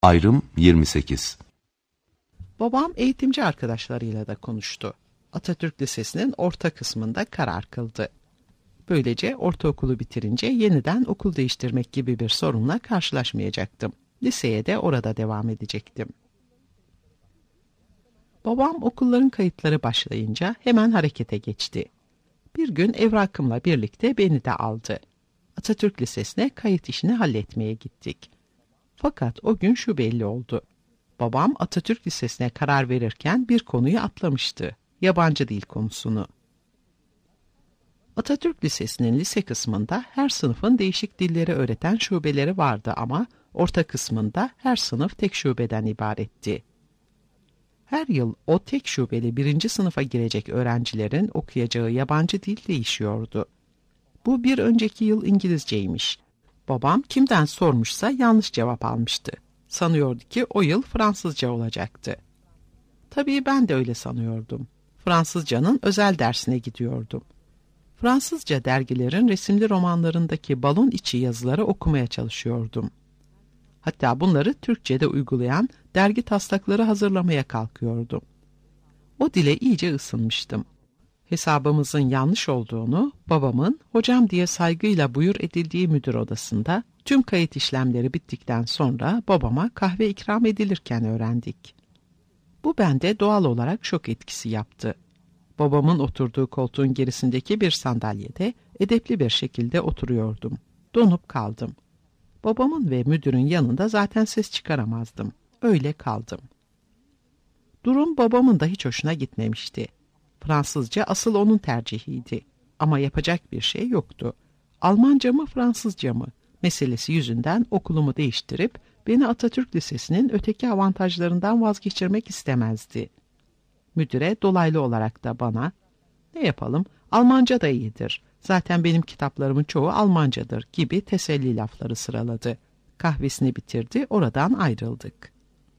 Ayrım 28. Babam eğitimci arkadaşlarıyla da konuştu. Atatürk Lisesi'nin orta kısmında karar kıldı. Böylece ortaokulu bitirince yeniden okul değiştirmek gibi bir sorunla karşılaşmayacaktım. Liseye de orada devam edecektim. Babam okulların kayıtları başlayınca hemen harekete geçti. Bir gün evrakımla birlikte beni de aldı. Atatürk Lisesi'ne kayıt işini halletmeye gittik. Fakat o gün şu belli oldu. Babam Atatürk Lisesi'ne karar verirken bir konuyu atlamıştı. Yabancı dil konusunu. Atatürk Lisesi'nin lise kısmında her sınıfın değişik dilleri öğreten şubeleri vardı ama orta kısmında her sınıf tek şubeden ibaretti. Her yıl o tek şubeli 1. sınıfa girecek öğrencilerin okuyacağı yabancı dil değişiyordu. Bu bir önceki yıl İngilizceymiş. Babam kimden sormuşsa yanlış cevap almıştı. Sanıyordu ki o yıl Fransızca olacaktı. Tabii ben de öyle sanıyordum. Fransızcanın özel dersine gidiyordum. Fransızca dergilerin resimli romanlarındaki balon içi yazıları okumaya çalışıyordum. Hatta bunları Türkçe'de uygulayan dergi taslakları hazırlamaya kalkıyordum. O dile iyice ısınmıştım. Hesabımızın yanlış olduğunu babamın hocam diye saygıyla buyur edildiği müdür odasında tüm kayıt işlemleri bittikten sonra babama kahve ikram edilirken öğrendik. Bu bende doğal olarak şok etkisi yaptı. Babamın oturduğu koltuğun gerisindeki bir sandalyede edepli bir şekilde oturuyordum. Donup kaldım. Babamın ve müdürün yanında zaten ses çıkaramazdım. Öyle kaldım. Durum babamın da hiç hoşuna gitmemişti. Fransızca asıl onun tercihiydi. Ama yapacak bir şey yoktu. Almanca mı Fransızca mı meselesi yüzünden okulumu değiştirip beni Atatürk Lisesi'nin öteki avantajlarından vazgeçirmek istemezdi. Müdüre dolaylı olarak da bana "Ne yapalım, Almanca da iyidir. Zaten benim kitaplarımın çoğu Almancadır" gibi teselli lafları sıraladı. Kahvesini bitirdi, oradan ayrıldık.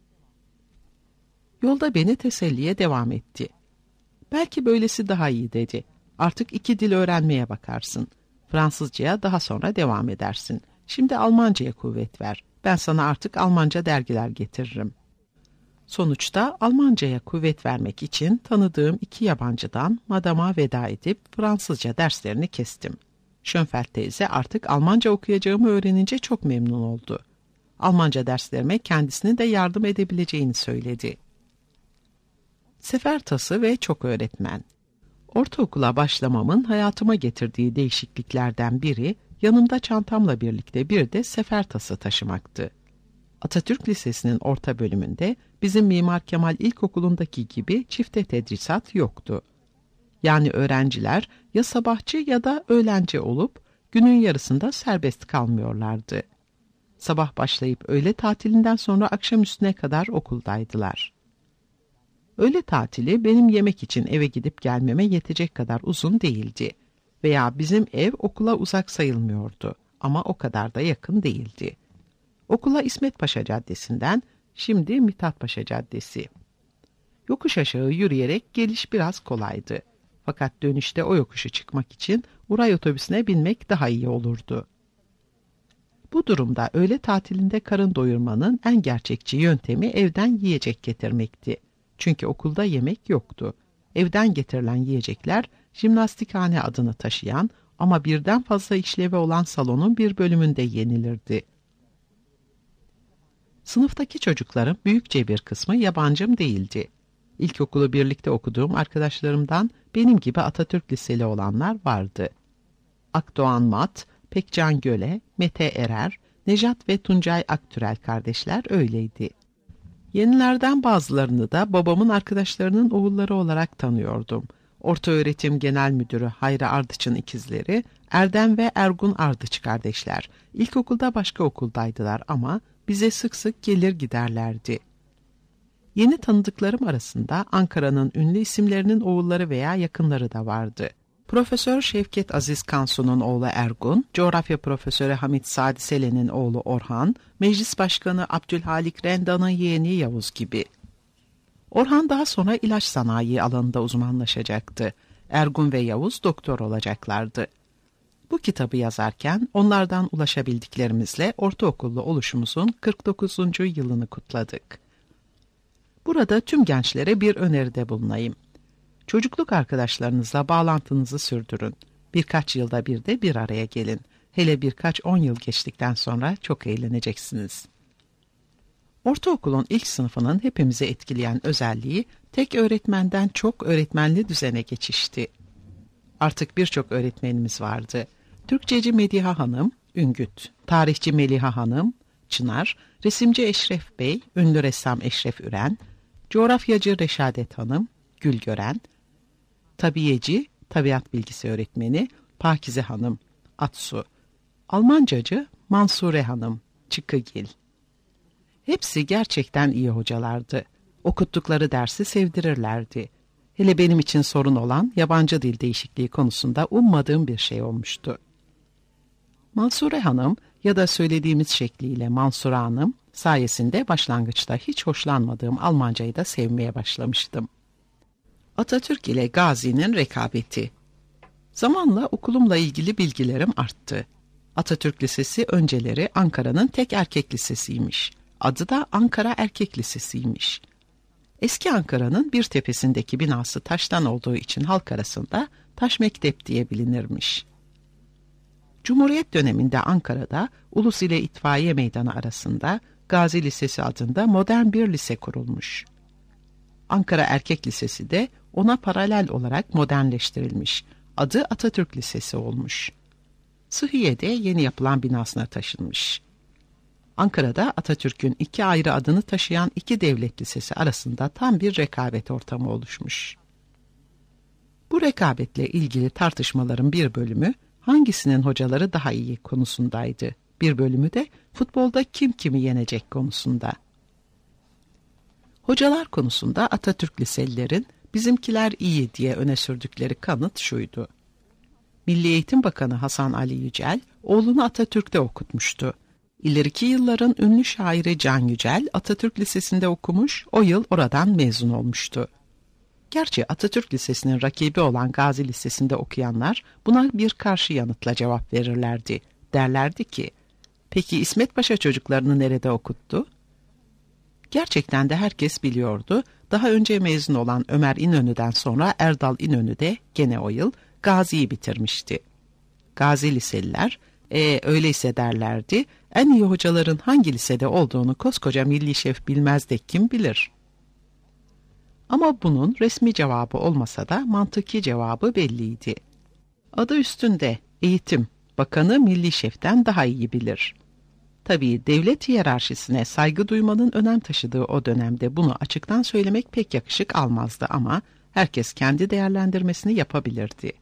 Yolda beni teselliye devam etti. "Belki böylesi daha iyi" dedi. "Artık 2 dil öğrenmeye bakarsın. Fransızcaya daha sonra devam edersin. Şimdi Almancaya kuvvet ver. Ben sana artık Almanca dergiler getiririm." Sonuçta Almancaya kuvvet vermek için tanıdığım 2 yabancıdan madama veda edip Fransızca derslerini kestim. Schönfeld teyze artık Almanca okuyacağımı öğrenince çok memnun oldu. Almanca derslerime kendisine de yardım edebileceğini söyledi. Sefertası ve çok öğretmen. Ortaokula başlamamın hayatıma getirdiği değişikliklerden biri yanımda çantamla birlikte bir de sefertası taşımaktı. Atatürk Lisesi'nin orta bölümünde bizim Mimar Kemal İlkokulu'ndaki gibi çifte tedrisat yoktu. Yani öğrenciler ya sabahçı ya da öğlenci olup günün yarısında serbest kalmıyorlardı. Sabah başlayıp öğle tatilinden sonra akşamüstüne kadar okuldaydılar. Öğle tatili benim yemek için eve gidip gelmeme yetecek kadar uzun değildi. Veya bizim ev okula uzak sayılmıyordu ama o kadar da yakın değildi. Okula İsmet Paşa Caddesi'nden, şimdi Mithat Paşa Caddesi. Yokuş aşağı yürüyerek geliş biraz kolaydı. Fakat dönüşte o yokuşu çıkmak için Uray otobüsüne binmek daha iyi olurdu. Bu durumda öğle tatilinde karın doyurmanın en gerçekçi yöntemi evden yiyecek getirmekti. Çünkü okulda yemek yoktu. Evden getirilen yiyecekler jimnastikhane adını taşıyan ama birden fazla işlevi olan salonun bir bölümünde yenilirdi. Sınıftaki çocukların büyükçe bir kısmı yabancım değildi. İlkokulu birlikte okuduğum arkadaşlarımdan benim gibi Atatürk Liseli olanlar vardı. Akdoğan Mat, Pekcan Göle, Mete Erer, Nejat ve Tuncay Aktürel kardeşler öyleydi. Yenilerden bazılarını da babamın arkadaşlarının oğulları olarak tanıyordum. Ortaöğretim Genel Müdürü Hayri Ardıç'ın ikizleri Erdem ve Ergun Ardıç kardeşler. İlkokulda başka okuldaydılar ama bize sık sık gelir giderlerdi. Yeni tanıdıklarım arasında Ankara'nın ünlü isimlerinin oğulları veya yakınları da vardı. Profesör Şevket Aziz Kansu'nun oğlu Ergun, coğrafya profesörü Hamit Sadi Selen'in oğlu Orhan, meclis başkanı Abdülhalik Rendan'ın yeğeni Yavuz gibi. Orhan daha sonra ilaç sanayi alanında uzmanlaşacaktı. Ergun ve Yavuz doktor olacaklardı. Bu kitabı yazarken onlardan ulaşabildiklerimizle ortaokullu oluşumuzun 49. yılını kutladık. Burada tüm gençlere bir öneride bulunayım. Çocukluk arkadaşlarınızla bağlantınızı sürdürün. Birkaç yılda bir de bir araya gelin. Hele birkaç 10 yıl geçtikten sonra çok eğleneceksiniz. Ortaokulun ilk sınıfının hepimizi etkileyen özelliği tek öğretmenden çok öğretmenli düzene geçişti. Artık birçok öğretmenimiz vardı. Türkçeci Mediha Hanım, Üngüt, tarihçi Meliha Hanım, Çınar, resimci Eşref Bey, ünlü ressam Eşref Üren, coğrafyacı Reşadet Hanım, Gülgören, tabiyeci, tabiat bilgisi öğretmeni Pakize Hanım, Atsu, Almancacı Mansure Hanım, Çıkıgil. Hepsi gerçekten iyi hocalardı. Okuttukları dersi sevdirirlerdi. Hele benim için sorun olan yabancı dil değişikliği konusunda ummadığım bir şey olmuştu. Mansure Hanım ya da söylediğimiz şekliyle Mansure Hanım sayesinde başlangıçta hiç hoşlanmadığım Almancayı da sevmeye başlamıştım. Atatürk ile Gazi'nin rekabeti. Zamanla okulumla ilgili bilgilerim arttı. Atatürk Lisesi önceleri Ankara'nın tek erkek lisesiymiş. Adı da Ankara Erkek Lisesi'ymiş. Eski Ankara'nın bir tepesindeki binası taştan olduğu için halk arasında Taş Mektep diye bilinirmiş. Cumhuriyet döneminde Ankara'da Ulus ile İtfaiye Meydanı arasında Gazi Lisesi adında modern bir lise kurulmuş. Ankara Erkek Lisesi de ona paralel olarak modernleştirilmiş. Adı Atatürk Lisesi olmuş. Sıhhiye'de yeni yapılan binasına taşınmış. Ankara'da Atatürk'ün iki ayrı adını taşıyan iki devlet lisesi arasında tam bir rekabet ortamı oluşmuş. Bu rekabetle ilgili tartışmaların bir bölümü hangisinin hocaları daha iyi konusundaydı. Bir bölümü de futbolda kim kimi yenecek konusunda. Hocalar konusunda Atatürk liselilerin bizimkiler iyi diye öne sürdükleri kanıt şuydu. Milli Eğitim Bakanı Hasan Ali Yücel oğlunu Atatürk'te okutmuştu. İleriki yılların ünlü şairi Can Yücel Atatürk Lisesi'nde okumuş, o yıl oradan mezun olmuştu. Gerçi Atatürk Lisesi'nin rakibi olan Gazi Lisesi'nde okuyanlar buna bir karşı yanıtla cevap verirlerdi. Derlerdi ki, peki İsmet Paşa çocuklarını nerede okuttu? Gerçekten de herkes biliyordu. Daha önce mezun olan Ömer İnönü'den sonra Erdal İnönü de gene o yıl Gazi'yi bitirmişti. Gazi liseliler, öyleyse derlerdi, en iyi hocaların hangi lisede olduğunu koskoca milli şef bilmez de kim bilir? Ama bunun resmi cevabı olmasa da mantıki cevabı belliydi. Adı üstünde, Eğitim Bakanı milli şeften daha iyi bilir. Tabii devlet hiyerarşisine saygı duymanın önem taşıdığı o dönemde bunu açıktan söylemek pek yakışık almazdı ama herkes kendi değerlendirmesini yapabilirdi.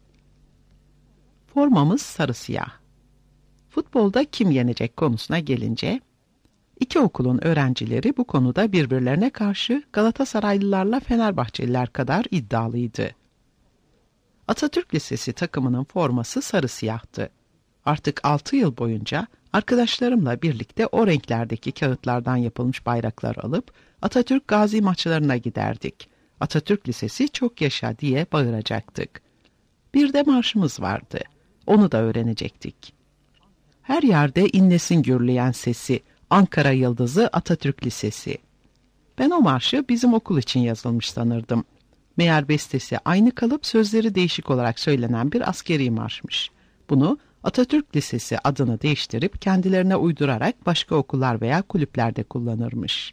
Formamız sarı siyah. Futbolda kim yenecek konusuna gelince, iki okulun öğrencileri bu konuda birbirlerine karşı Galatasaraylılarla Fenerbahçeliler kadar iddialıydı. Atatürk Lisesi takımının forması sarı siyahtı. Artık 6 yıl boyunca arkadaşlarımla birlikte o renklerdeki kağıtlardan yapılmış bayraklar alıp Atatürk Gazi maçlarına giderdik. Atatürk Lisesi çok yaşa diye bağıracaktık. Bir de marşımız vardı. Onu da öğrenecektik. Her yerde inlesin gürleyen sesi, Ankara Yıldızı Atatürk Lisesi. Ben o marşı bizim okul için yazılmış sanırdım. Meğer bestesi aynı kalıp sözleri değişik olarak söylenen bir askeri marşmış. Bunu Atatürk Lisesi adını değiştirip kendilerine uydurarak başka okullar veya kulüplerde kullanırmış.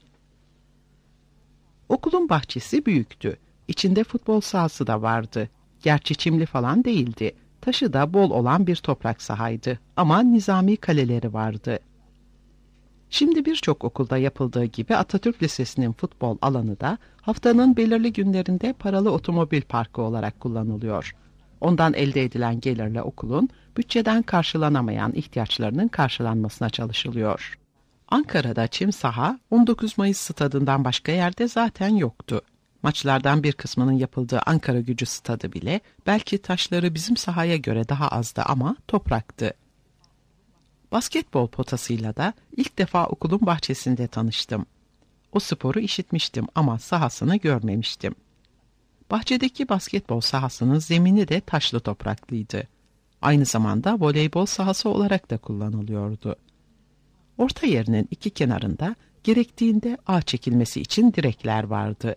Okulun bahçesi büyüktü. İçinde futbol sahası da vardı. Gerçi çimli falan değildi. Taşı da bol olan bir toprak sahaydı. Ama nizami kaleleri vardı. Şimdi birçok okulda yapıldığı gibi Atatürk Lisesi'nin futbol alanı da haftanın belirli günlerinde paralı otomobil parkı olarak kullanılıyor. Ondan elde edilen gelirle okulun bütçeden karşılanamayan ihtiyaçlarının karşılanmasına çalışılıyor. Ankara'da çim saha 19 Mayıs stadından başka yerde zaten yoktu. Maçlardan bir kısmının yapıldığı Ankaragücü stadı bile belki taşları bizim sahaya göre daha azdı ama topraktı. Basketbol potasıyla da ilk defa okulun bahçesinde tanıştım. O sporu işitmiştim ama sahasını görmemiştim. Bahçedeki basketbol sahasının zemini de taşlı topraklıydı. Aynı zamanda voleybol sahası olarak da kullanılıyordu. Orta yerinin iki kenarında gerektiğinde ağ çekilmesi için direkler vardı.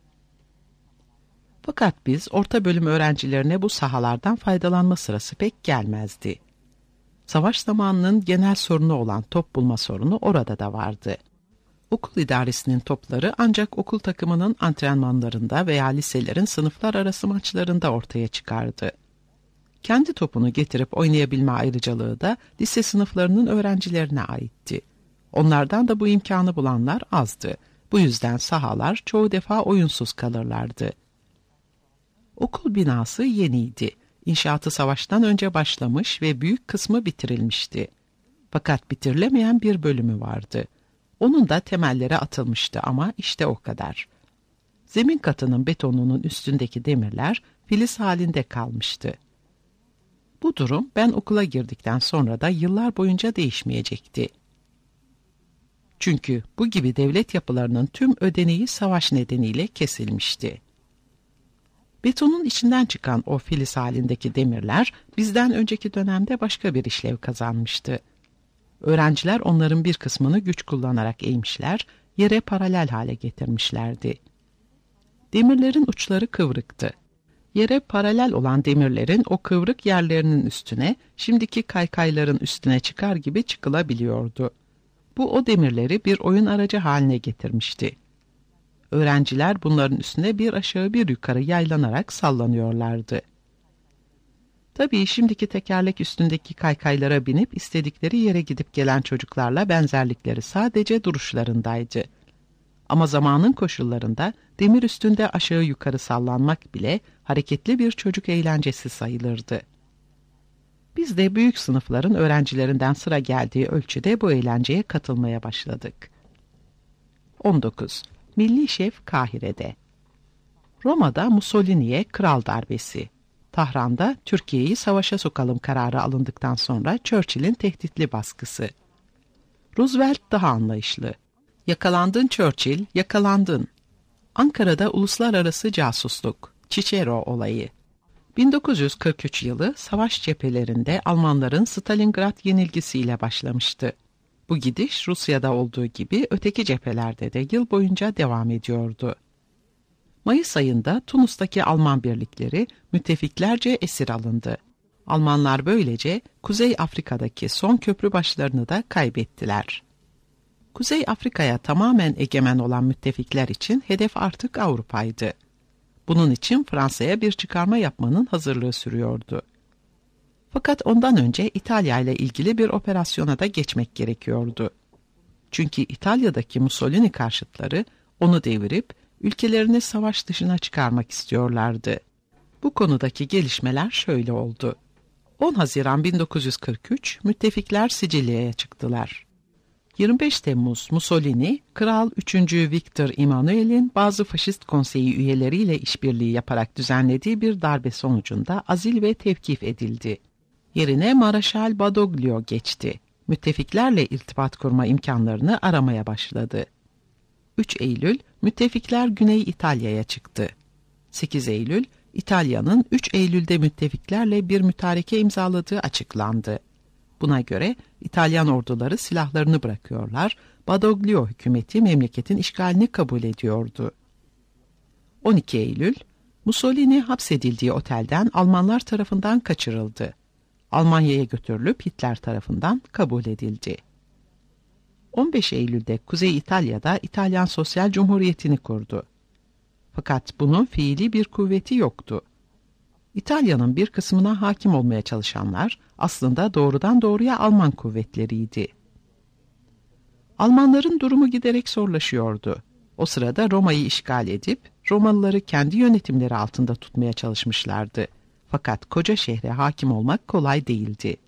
Fakat biz orta bölüm öğrencilerine bu sahalardan faydalanma sırası pek gelmezdi. Savaş zamanının genel sorunu olan top bulma sorunu orada da vardı. Okul idaresinin topları ancak okul takımının antrenmanlarında veya liselerin sınıflar arası maçlarında ortaya çıkardı. Kendi topunu getirip oynayabilme ayrıcalığı da lise sınıflarının öğrencilerine aitti. Onlardan da bu imkanı bulanlar azdı. Bu yüzden sahalar çoğu defa oyunsuz kalırlardı. Okul binası yeniydi. İnşaatı savaştan önce başlamış ve büyük kısmı bitirilmişti. Fakat bitirilemeyen bir bölümü vardı. Onun da temelleri atılmıştı ama işte o kadar. Zemin katının betonunun üstündeki demirler filiz halinde kalmıştı. Bu durum ben okula girdikten sonra da yıllar boyunca değişmeyecekti. Çünkü bu gibi devlet yapılarının tüm ödeneği savaş nedeniyle kesilmişti. Betonun içinden çıkan o filiz halindeki demirler bizden önceki dönemde başka bir işlev kazanmıştı. Öğrenciler onların bir kısmını güç kullanarak eğmişler, yere paralel hale getirmişlerdi. Demirlerin uçları kıvrıktı. Yere paralel olan demirlerin o kıvrık yerlerinin üstüne, şimdiki kaykayların üstüne çıkar gibi çıkılabiliyordu. Bu o demirleri bir oyun aracı haline getirmişti. Öğrenciler bunların üstüne bir aşağı bir yukarı yaylanarak sallanıyorlardı. Tabii şimdiki tekerlek üstündeki kaykaylara binip istedikleri yere gidip gelen çocuklarla benzerlikleri sadece duruşlarındaydı. Ama zamanın koşullarında demir üstünde aşağı yukarı sallanmak bile hareketli bir çocuk eğlencesi sayılırdı. Biz de büyük sınıfların öğrencilerinden sıra geldiği ölçüde bu eğlenceye katılmaya başladık. 19. Milli Şef Kahire'de. Roma'da Mussolini'ye kral darbesi. Tahran'da Türkiye'yi savaşa sokalım kararı alındıktan sonra Churchill'in tehditli baskısı. Roosevelt daha anlayışlı. Yakalandın Churchill, yakalandın. Ankara'da uluslararası casusluk, Cicero olayı. 1943 yılı savaş cephelerinde Almanların Stalingrad yenilgisiyle başlamıştı. Bu gidiş Rusya'da olduğu gibi öteki cephelerde de yıl boyunca devam ediyordu. Mayıs ayında Tunus'taki Alman birlikleri müttefiklerce esir alındı. Almanlar böylece Kuzey Afrika'daki son köprü başlarını da kaybettiler. Kuzey Afrika'ya tamamen egemen olan müttefikler için hedef artık Avrupa'ydı. Bunun için Fransa'ya bir çıkarma yapmanın hazırlığı sürüyordu. Fakat ondan önce İtalya ile ilgili bir operasyona da geçmek gerekiyordu. Çünkü İtalya'daki Mussolini karşıtları onu devirip ülkelerini savaş dışına çıkarmak istiyorlardı. Bu konudaki gelişmeler şöyle oldu. 10 Haziran 1943 müttefikler Sicilya'ya çıktılar. 25 Temmuz Mussolini, Kral 3. Victor Emanuel'in bazı faşist konseyi üyeleriyle işbirliği yaparak düzenlediği bir darbe sonucunda azil ve tevkif edildi. Yerine Maraşal Badoglio geçti. Müttefiklerle irtibat kurma imkanlarını aramaya başladı. 3 Eylül, müttefikler Güney İtalya'ya çıktı. 8 Eylül, İtalya'nın 3 Eylül'de müttefiklerle bir mütareke imzaladığı açıklandı. Buna göre İtalyan orduları silahlarını bırakıyorlar, Badoglio hükümeti memleketin işgalini kabul ediyordu. 12 Eylül, Mussolini hapsedildiği otelden Almanlar tarafından kaçırıldı. Almanya'ya götürülüp Hitler tarafından kabul edildi. 15 Eylül'de Kuzey İtalya'da İtalyan Sosyal Cumhuriyeti'ni kurdu. Fakat bunun fiili bir kuvveti yoktu. İtalya'nın bir kısmına hakim olmaya çalışanlar aslında doğrudan doğruya Alman kuvvetleriydi. Almanların durumu giderek zorlaşıyordu. O sırada Roma'yı işgal edip Romalıları kendi yönetimleri altında tutmaya çalışmışlardı. Fakat koca şehre hakim olmak kolay değildi.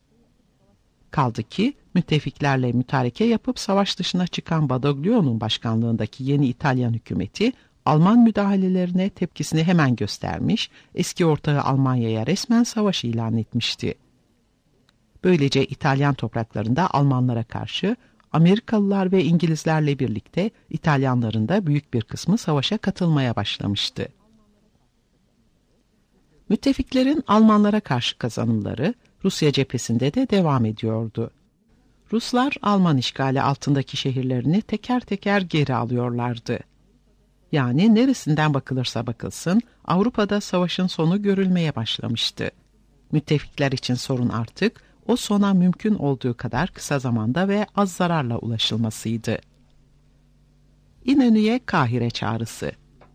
Kaldı ki müttefiklerle mütareke yapıp savaş dışına çıkan Badoglio'nun başkanlığındaki yeni İtalyan hükümeti Alman müdahalelerine tepkisini hemen göstermiş, eski ortağı Almanya'ya resmen savaş ilan etmişti. Böylece İtalyan topraklarında Almanlara karşı Amerikalılar ve İngilizlerle birlikte İtalyanların da büyük bir kısmı savaşa katılmaya başlamıştı. Müttefiklerin Almanlara karşı kazanımları Rusya cephesinde de devam ediyordu. Ruslar Alman işgali altındaki şehirlerini teker teker geri alıyorlardı. Yani neresinden bakılırsa bakılsın Avrupa'da savaşın sonu görülmeye başlamıştı. Müttefikler için sorun artık o sona mümkün olduğu kadar kısa zamanda ve az zararla ulaşılmasıydı. İnönü'ye Kahire çağrısı.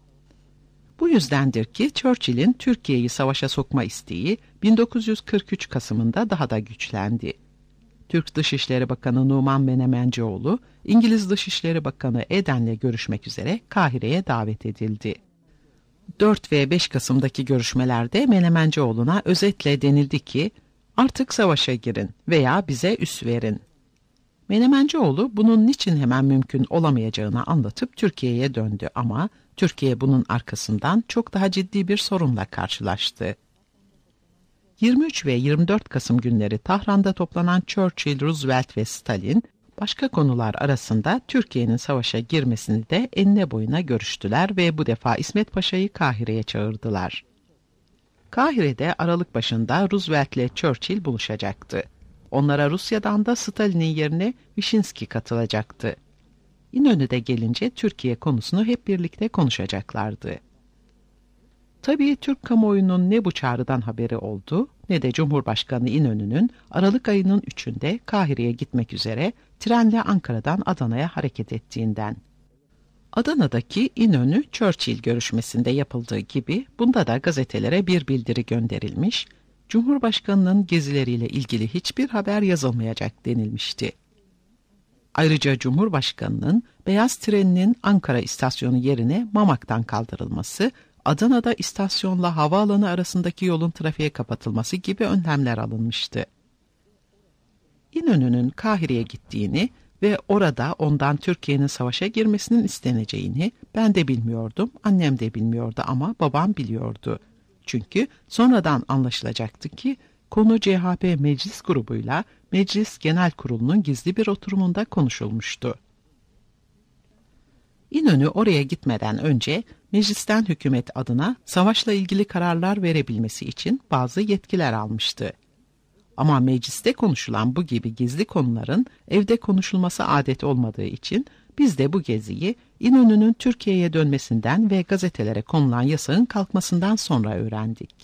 Bu yüzdendir ki Churchill'in Türkiye'yi savaşa sokma isteği 1943 Kasım'ında daha da güçlendi. Türk Dışişleri Bakanı Numan Menemencioğlu, İngiliz Dışişleri Bakanı Eden'le görüşmek üzere Kahire'ye davet edildi. 4 ve 5 Kasım'daki görüşmelerde Menemencioğlu'na özetle denildi ki, artık savaşa girin veya bize üs verin. Menemencioğlu bunun niçin hemen mümkün olamayacağını anlatıp Türkiye'ye döndü ama Türkiye bunun arkasından çok daha ciddi bir sorunla karşılaştı. 23 ve 24 Kasım günleri Tahran'da toplanan Churchill, Roosevelt ve Stalin, başka konular arasında Türkiye'nin savaşa girmesini de enine boyuna görüştüler ve bu defa İsmet Paşa'yı Kahire'ye çağırdılar. Kahire'de Aralık başında Roosevelt ile Churchill buluşacaktı. Onlara Rusya'dan da Stalin'in yerine Wyszynski katılacaktı. İnönü'de gelince Türkiye konusunu hep birlikte konuşacaklardı. Tabii Türk kamuoyunun ne bu çağrıdan haberi oldu ne de Cumhurbaşkanı İnönü'nün Aralık ayının 3'ünde Kahire'ye gitmek üzere trenle Ankara'dan Adana'ya hareket ettiğinden. Adana'daki İnönü-Churchill görüşmesinde yapıldığı gibi bunda da gazetelere bir bildiri gönderilmiş, Cumhurbaşkanı'nın gezileriyle ilgili hiçbir haber yazılmayacak denilmişti. Ayrıca Cumhurbaşkanı'nın beyaz treninin Ankara istasyonu yerine Mamak'tan kaldırılması, Adana'da istasyonla havaalanı arasındaki yolun trafiğe kapatılması gibi önlemler alınmıştı. İnönü'nün Kahire'ye gittiğini ve orada ondan Türkiye'nin savaşa girmesinin isteneceğini ben de bilmiyordum, annem de bilmiyordu ama babam biliyordu. Çünkü sonradan anlaşılacaktı ki konu CHP meclis grubuyla Meclis Genel Kurulu'nun gizli bir oturumunda konuşulmuştu. İnönü oraya gitmeden önce meclisten hükümet adına savaşla ilgili kararlar verebilmesi için bazı yetkiler almıştı. Ama mecliste konuşulan bu gibi gizli konuların evde konuşulması adet olmadığı için biz de bu geziyi İnönü'nün Türkiye'ye dönmesinden ve gazetelere konulan yasağın kalkmasından sonra öğrendik.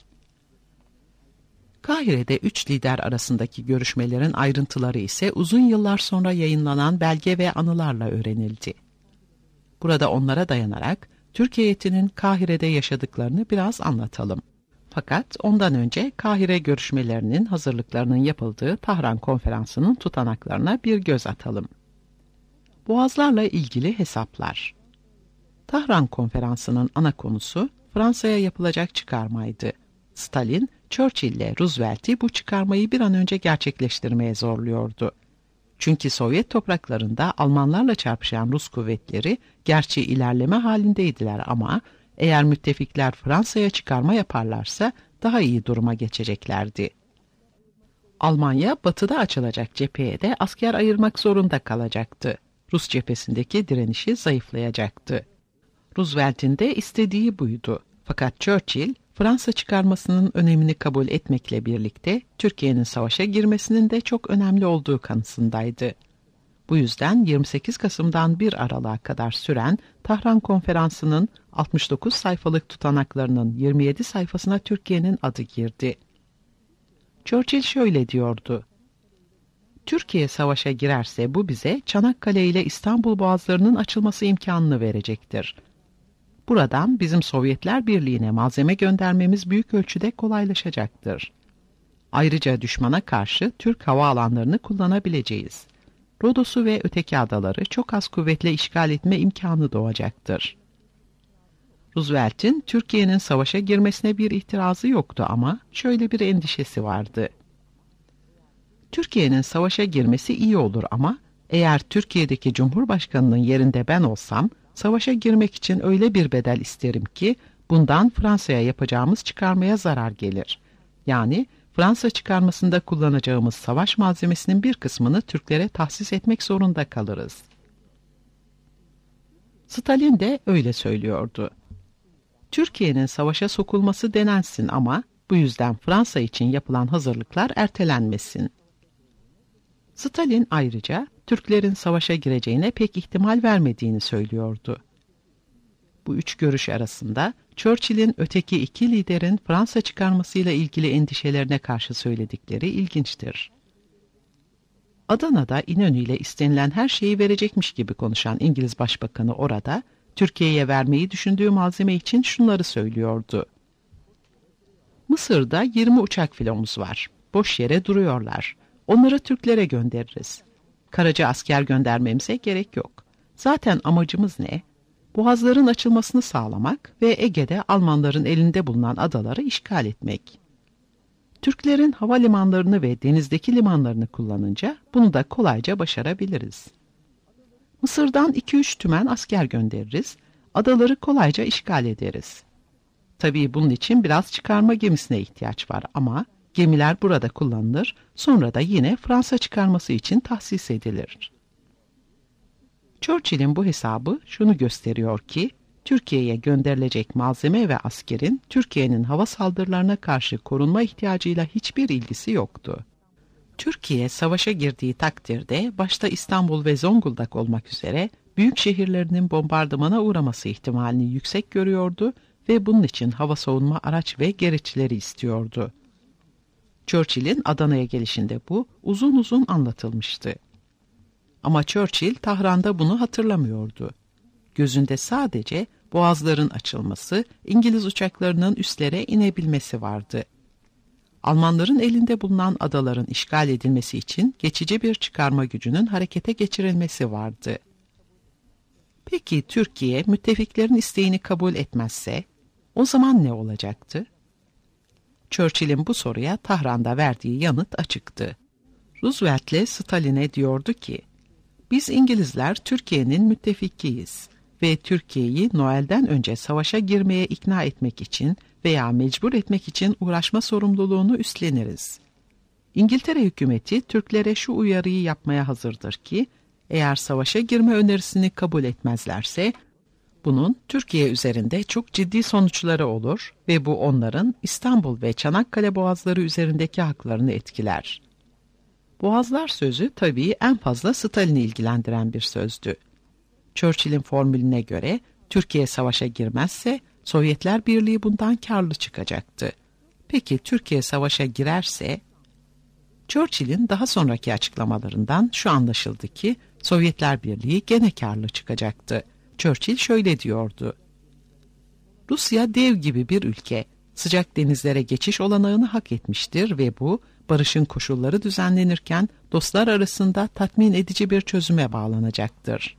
Kahire'de 3 lider arasındaki görüşmelerin ayrıntıları ise uzun yıllar sonra yayınlanan belge ve anılarla öğrenildi. Burada onlara dayanarak Türk heyetinin Kahire'de yaşadıklarını biraz anlatalım. Fakat ondan önce Kahire görüşmelerinin hazırlıklarının yapıldığı Tahran Konferansı'nın tutanaklarına bir göz atalım. Boğazlarla ilgili hesaplar. Tahran Konferansı'nın ana konusu Fransa'ya yapılacak çıkarmaydı. Stalin, Churchill ile Roosevelt'i bu çıkarmayı bir an önce gerçekleştirmeye zorluyordu. Çünkü Sovyet topraklarında Almanlarla çarpışan Rus kuvvetleri gerçi ilerleme halindeydiler ama eğer müttefikler Fransa'ya çıkarma yaparlarsa daha iyi duruma geçeceklerdi. Almanya batıda açılacak cepheye de asker ayırmak zorunda kalacaktı. Rus cephesindeki direnişi zayıflayacaktı. Roosevelt'in de istediği buydu. Fakat Churchill, Fransa çıkarmasının önemini kabul etmekle birlikte Türkiye'nin savaşa girmesinin de çok önemli olduğu kanısındaydı. Bu yüzden 28 Kasım'dan 1 Aralık'a kadar süren Tahran Konferansı'nın 69 sayfalık tutanaklarının 27 sayfasına Türkiye'nin adı girdi. Churchill şöyle diyordu: Türkiye savaşa girerse bu bize Çanakkale ile İstanbul boğazlarının açılması imkanını verecektir. Buradan bizim Sovyetler Birliği'ne malzeme göndermemiz büyük ölçüde kolaylaşacaktır. Ayrıca düşmana karşı Türk havaalanlarını kullanabileceğiz. Rodos'u ve öteki adaları çok az kuvvetle işgal etme imkanı doğacaktır. Roosevelt'in Türkiye'nin savaşa girmesine bir itirazı yoktu ama şöyle bir endişesi vardı. Türkiye'nin savaşa girmesi iyi olur ama eğer Türkiye'deki Cumhurbaşkanı'nın yerinde ben olsam savaşa girmek için öyle bir bedel isterim ki bundan Fransa'ya yapacağımız çıkarmaya zarar gelir. Yani Fransa çıkarmasında kullanacağımız savaş malzemesinin bir kısmını Türklere tahsis etmek zorunda kalırız. Stalin de öyle söylüyordu. Türkiye'nin savaşa sokulması denensin ama Bu yüzden Fransa için yapılan hazırlıklar ertelenmesin. Stalin ayrıca Türklerin savaşa gireceğine pek ihtimal vermediğini söylüyordu. Bu üç görüş arasında Churchill'in öteki iki liderin Fransa çıkarmasıyla ilgili endişelerine karşı söyledikleri ilginçtir. Adana'da İnönü ile istenilen her şeyi verecekmiş gibi konuşan İngiliz Başbakanı orada, Türkiye'ye vermeyi düşündüğü malzeme için şunları söylüyordu. Mısır'da 20 uçak filomuz var. Boş yere duruyorlar. Onları Türklere göndeririz. Karaca asker göndermemize gerek yok. Zaten amacımız ne? Boğazların açılmasını sağlamak ve Ege'de Almanların elinde bulunan adaları işgal etmek. Türklerin havalimanlarını ve denizdeki limanlarını kullanınca bunu da kolayca başarabiliriz. Mısır'dan 2-3 tümen asker göndeririz, adaları kolayca işgal ederiz. Tabii bunun için biraz çıkarma gemisine ihtiyaç var ama gemiler burada kullanılır, sonra da yine Fransa çıkarması için tahsis edilir. Churchill'in bu hesabı şunu gösteriyor ki, Türkiye'ye gönderilecek malzeme ve askerin Türkiye'nin hava saldırılarına karşı korunma ihtiyacıyla hiçbir ilgisi yoktu. Türkiye savaşa girdiği takdirde başta İstanbul ve Zonguldak olmak üzere büyük şehirlerinin bombardımana uğraması ihtimalini yüksek görüyordu ve bunun için hava savunma araç ve gereçleri istiyordu. Churchill'in Adana'ya gelişinde bu uzun uzun anlatılmıştı. Ama Churchill Tahran'da bunu hatırlamıyordu. Gözünde sadece boğazların açılması, İngiliz uçaklarının üslere inebilmesi vardı. Almanların elinde bulunan adaların işgal edilmesi için geçici bir çıkarma gücünün harekete geçirilmesi vardı. Peki Türkiye müttefiklerin isteğini kabul etmezse, o zaman ne olacaktı? Churchill'in bu soruya Tahran'da verdiği yanıt açıktı. Roosevelt Stalin'e diyordu ki, biz İngilizler Türkiye'nin müttefikiyiz ve Türkiye'yi Noel'den önce savaşa girmeye ikna etmek için veya mecbur etmek için uğraşma sorumluluğunu üstleniriz. İngiltere hükümeti Türklere şu uyarıyı yapmaya hazırdır ki, eğer savaşa girme önerisini kabul etmezlerse, bunun Türkiye üzerinde çok ciddi sonuçları olur ve bu onların İstanbul ve Çanakkale boğazları üzerindeki haklarını etkiler. Boğazlar sözü tabii en fazla Stalin'i ilgilendiren bir sözdü. Churchill'in formülüne göre Türkiye savaşa girmezse Sovyetler Birliği bundan karlı çıkacaktı. Peki Türkiye savaşa girerse? Churchill'in daha sonraki açıklamalarından şu anlaşıldı ki Sovyetler Birliği gene karlı çıkacaktı. Churchill şöyle diyordu. Rusya dev gibi bir ülke, sıcak denizlere geçiş olanağını hak etmiştir ve bu barışın koşulları düzenlenirken dostlar arasında tatmin edici bir çözüme bağlanacaktır.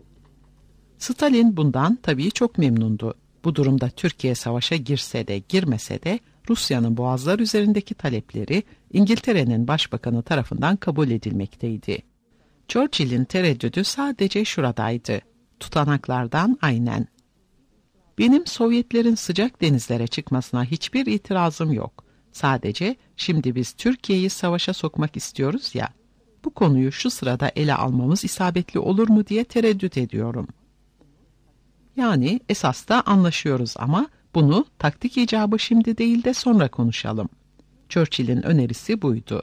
Stalin bundan tabii çok memnundu. Bu durumda Türkiye savaşa girse de girmese de Rusya'nın boğazlar üzerindeki talepleri İngiltere'nin başbakanı tarafından kabul edilmekteydi. Churchill'in tereddüdü sadece şuradaydı. Tutanaklardan aynen. Benim Sovyetlerin sıcak denizlere çıkmasına hiçbir itirazım yok. Sadece şimdi biz Türkiye'yi savaşa sokmak istiyoruz ya, bu konuyu şu sırada ele almamız isabetli olur mu diye tereddüt ediyorum. Yani esas da anlaşıyoruz ama bunu taktik icabı şimdi değil de sonra konuşalım. Churchill'in önerisi buydu.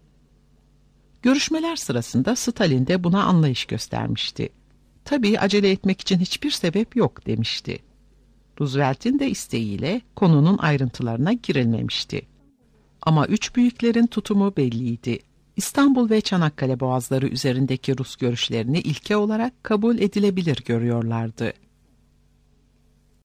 Görüşmeler sırasında Stalin de buna anlayış göstermişti. Tabii acele etmek için hiçbir sebep yok demişti. Roosevelt'in de isteğiyle konunun ayrıntılarına girilmemişti. Ama üç büyüklerin tutumu belliydi. İstanbul ve Çanakkale boğazları üzerindeki Rus görüşlerini ilke olarak kabul edilebilir görüyorlardı.